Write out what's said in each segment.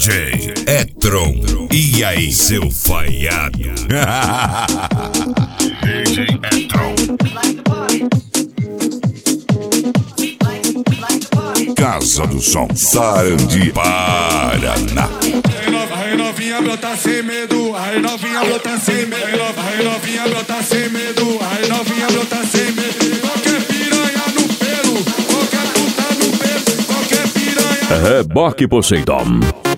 DJ Etron. E aí, seu falhado? DJ Etron. Casa do Som, Sarandi, Paraná. Aí novinha brota sem medo, aí novinha brota sem medo, aí novinha brota sem medo, aí novinha brota sem medo. Qualquer piranha no pelo, qualquer puta no pelo, qualquer piranha. Reboque Poseidon.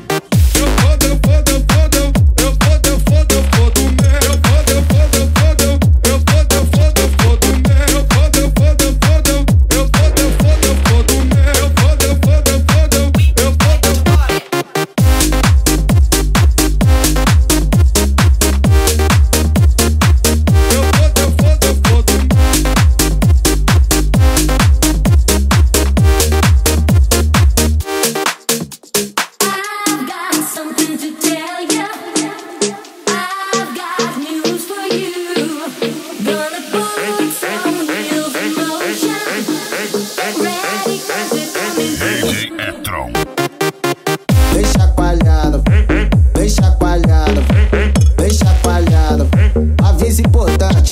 Aviso importante.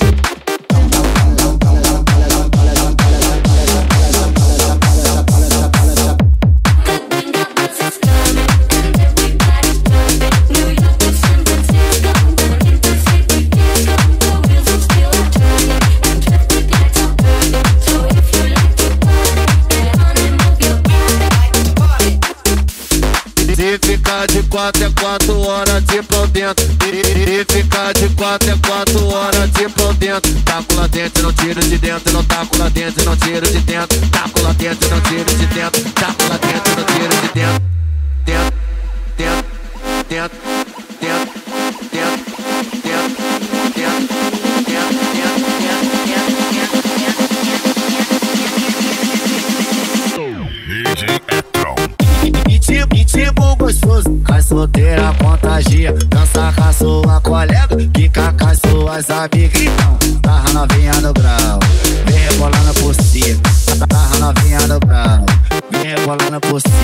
Se ficar de 4 é 4 horas de pão dentro. Se ficar de 4 é 4 horas de pão dentro. Taco lá dentro, não tiro de dentro. Não taco lá dentro, não tiro de dentro. Taco lá dentro, não tiro de dentro. Taco lá dentro, não tiro de dentro. Dentro, dentro, dentro, dentro, dentro, dentro, dentro, Tipo gostoso, cai solteira, contagia. Dança com a sua colega, fica com as suas amigas. Então, tarra novinha no grau, vem rebolando por cima. Tarra novinha no grau, vem rebolando por cima.